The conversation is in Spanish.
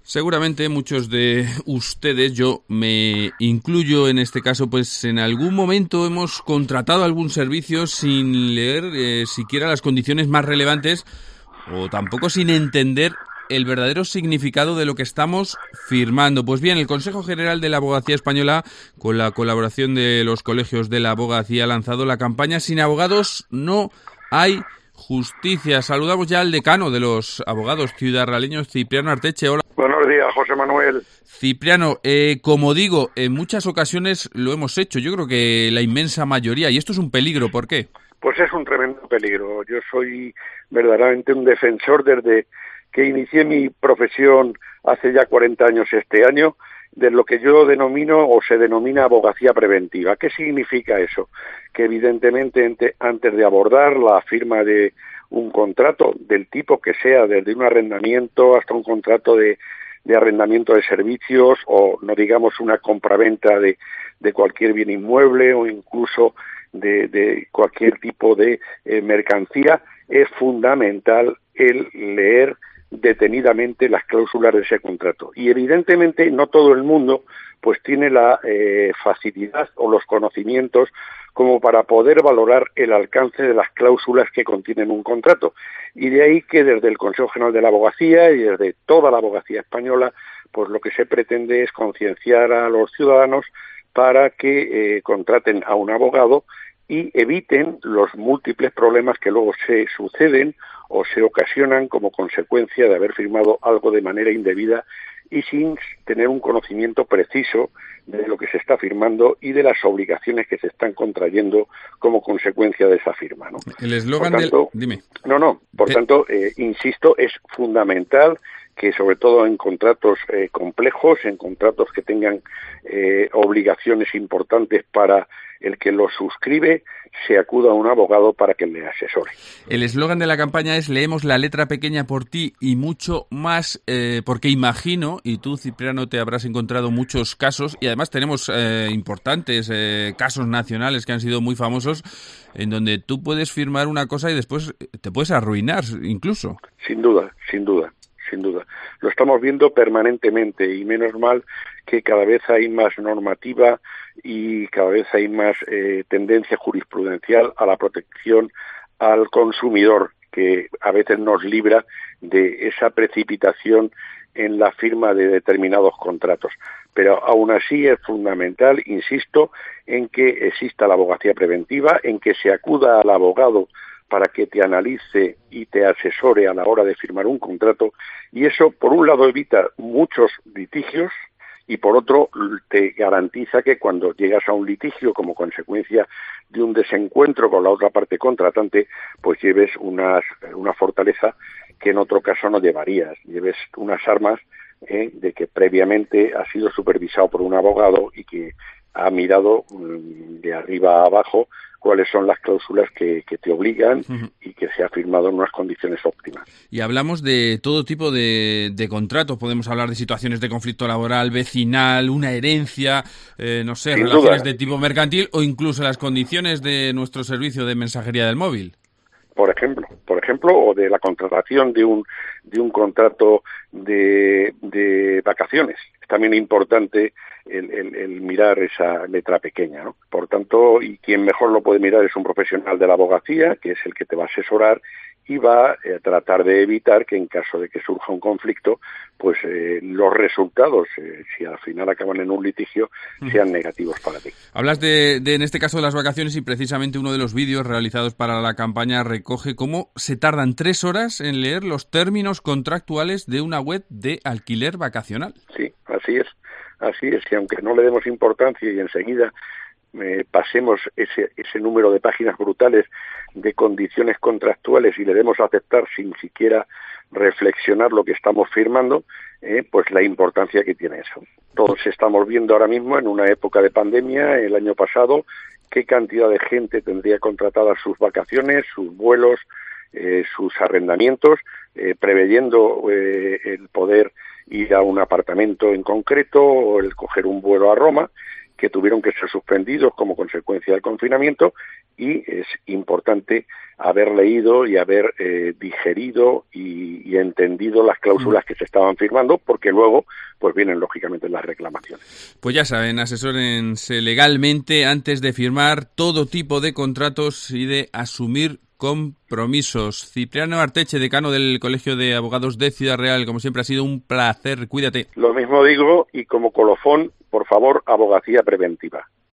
Seguramente muchos de ustedes, yo me incluyo en este caso, pues en algún momento hemos contratado algún servicio sin leer siquiera las condiciones más relevantes o tampoco sin entender el verdadero significado de lo que estamos firmando. Pues bien, el Consejo General de la Abogacía Española, con la colaboración de los colegios de la abogacía, ha lanzado la campaña Sin abogados no hay justicia. Saludamos ya al decano de los abogados ciudadraleños, Cipriano Arteche. Hola. Buenos días, José Manuel. Cipriano, como digo, en muchas ocasiones lo hemos hecho, yo creo que la inmensa mayoría, y esto es un peligro, ¿por qué? Pues es un tremendo peligro. Yo soy verdaderamente un defensor desde que inicié mi profesión hace ya 40 años este año, de lo que yo denomino o se denomina abogacía preventiva. ¿Qué significa eso? Que evidentemente antes de abordar la firma de un contrato del tipo que sea, desde un arrendamiento hasta un contrato de arrendamiento de servicios o no digamos una compraventa de cualquier bien inmueble o incluso de cualquier tipo de mercancía, es fundamental el leer detenidamente las cláusulas de ese contrato. Y evidentemente no todo el mundo pues tiene la facilidad o los conocimientos como para poder valorar el alcance de las cláusulas que contienen un contrato. Y de ahí que desde el Consejo General de la Abogacía y desde toda la abogacía española, pues lo que se pretende es concienciar a los ciudadanos para que contraten a un abogado y eviten los múltiples problemas que luego se suceden o se ocasionan como consecuencia de haber firmado algo de manera indebida y sin tener un conocimiento preciso de lo que se está firmando y de las obligaciones que se están contrayendo como consecuencia de esa firma, ¿no? El eslogan del... Dime. Por tanto, insisto, es fundamental que sobre todo en contratos complejos, en contratos que tengan obligaciones importantes para el que lo suscribe, se acuda a un abogado para que le asesore. El eslogan de la campaña es leemos la letra pequeña por ti y mucho más, porque imagino, y tú, Cipriano, te habrás encontrado muchos casos, y además tenemos importantes casos nacionales que han sido muy famosos, en donde tú puedes firmar una cosa y después te puedes arruinar incluso. Sin duda. Lo estamos viendo permanentemente y menos mal que cada vez hay más normativa y cada vez hay más tendencia jurisprudencial a la protección al consumidor, que a veces nos libra de esa precipitación en la firma de determinados contratos. Pero aún así es fundamental, insisto, en que exista la abogacía preventiva, en que se acuda al abogado para que te analice y te asesore a la hora de firmar un contrato, y eso, por un lado, evita muchos litigios, y por otro, te garantiza que cuando llegas a un litigio como consecuencia de un desencuentro con la otra parte contratante, pues lleves una fortaleza que en otro caso no llevarías, lleves unas armas de que previamente ha sido supervisado por un abogado y que ha mirado de arriba a abajo cuáles son las cláusulas que te obligan y que se ha firmado en unas condiciones óptimas. Y hablamos de todo tipo de contratos, podemos hablar de situaciones de conflicto laboral, vecinal, una herencia, no sé, Sin relaciones duda. de tipo mercantil o incluso las condiciones de nuestro servicio de mensajería del móvil. Por ejemplo, o de la contratación de un contrato de vacaciones. Es también importante el mirar esa letra pequeña, ¿no? Por tanto, y quien mejor lo puede mirar es un profesional de la abogacía, que es el que te va a asesorar y va a tratar de evitar que en caso de que surja un conflicto, pues los resultados, si al final acaban en un litigio, sean negativos para ti. Hablas de en este caso de las vacaciones y precisamente uno de los vídeos realizados para la campaña recoge cómo se tardan 3 horas en leer los términos contractuales de una web de alquiler vacacional. Sí, así es, y aunque no le demos importancia y enseguida pasemos ese número de páginas brutales de condiciones contractuales y le demos a aceptar sin siquiera reflexionar lo que estamos firmando, pues la importancia que tiene eso. Todos estamos viendo ahora mismo en una época de pandemia, el año pasado, qué cantidad de gente tendría contratadas sus vacaciones, sus vuelos, sus arrendamientos, preveyendo el poder ir a un apartamento en concreto o el coger un vuelo a Roma, que tuvieron que ser suspendidos como consecuencia del confinamiento, y es importante haber leído y haber digerido y entendido las cláusulas que se estaban firmando, porque luego pues vienen lógicamente las reclamaciones. Pues ya saben, asesórense legalmente antes de firmar todo tipo de contratos y de asumir compromisos. Cipriano Arteche, decano del Colegio de Abogados de Ciudad Real, como siempre ha sido un placer, cuídate. Lo mismo digo, y como colofón, por favor, abogacía preventiva.